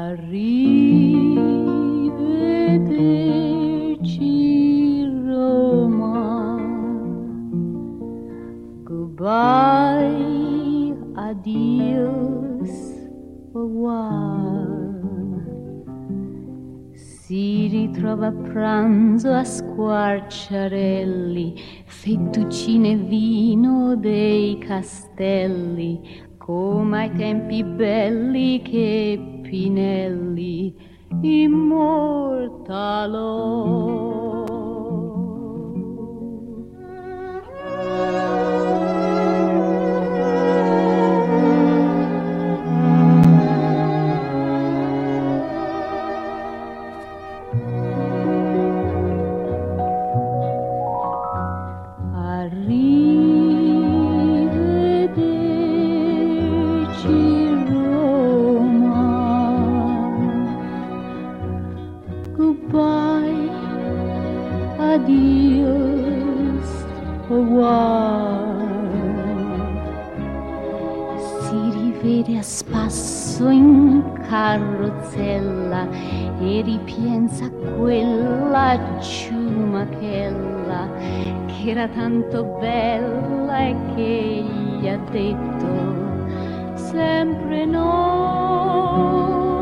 Arrivederci Roma, goodbye, adios, au revoir. Si ritrova a pranzo a Squarciarelli, fettuccine e vino dei castelli, come ai tempi belli che Pinelli immortalò. Adios, au revoir. Si rivede a spasso in carrozzella e ripensa a quella ciumachella che era tanto bella e che gli ha detto sempre no.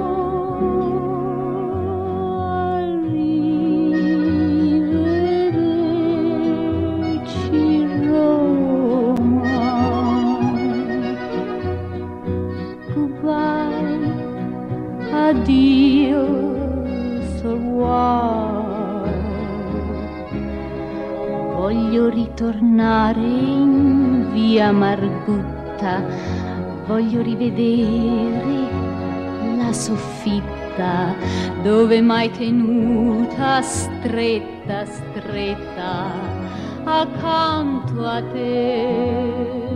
Addio, au revoir. Voglio ritornare in via Margutta, voglio rivedere la soffitta dove m'hai tenuta stretta, stretta accanto a te.